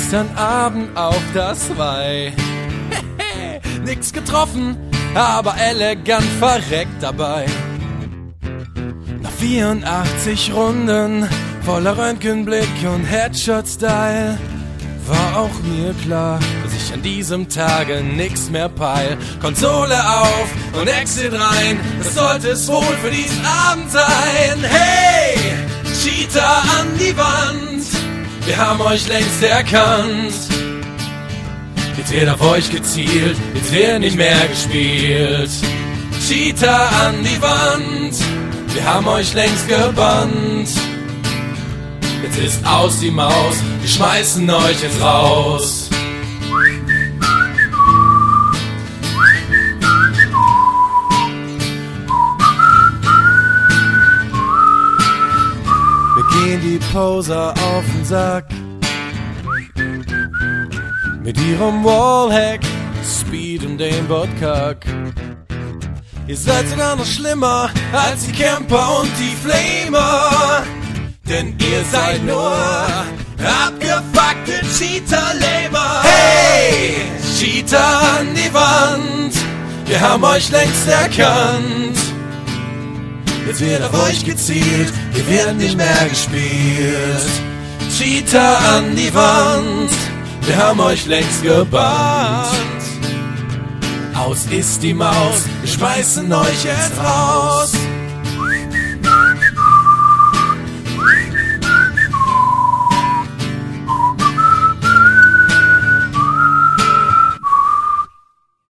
gestern Abend auf das Weih. Nix getroffen, aber elegant verreckt dabei. Nach 84 Runden, voller Röntgenblick und Headshot-Style, war auch mir klar, dass ich an diesem Tage nix mehr peil. Konsole auf und Exit rein, das sollte es wohl für diesen Abend sein. Hey, Cheater an die Wand, wir haben euch längst erkannt. Jetzt wird auf euch gezielt, jetzt wird nicht mehr gespielt. Cheater an die Wand, wir haben euch längst gebannt. Jetzt ist aus die Maus, wir schmeißen euch jetzt raus. Wir gehen die Poser auf den Sack mit ihrem Wallhack, Speed und dem Botkack. Ihr seid sogar noch schlimmer als die Camper und die Flamer, denn ihr seid nur abgefuckte Cheater-Lamer. Hey, Cheater an die Wand, wir haben euch längst erkannt. Jetzt wird auf euch gezielt, wir werden nicht mehr gespielt. Cheater an die Wand, wir haben euch längst gebannt. Aus ist die Maus, wir schmeißen euch jetzt raus.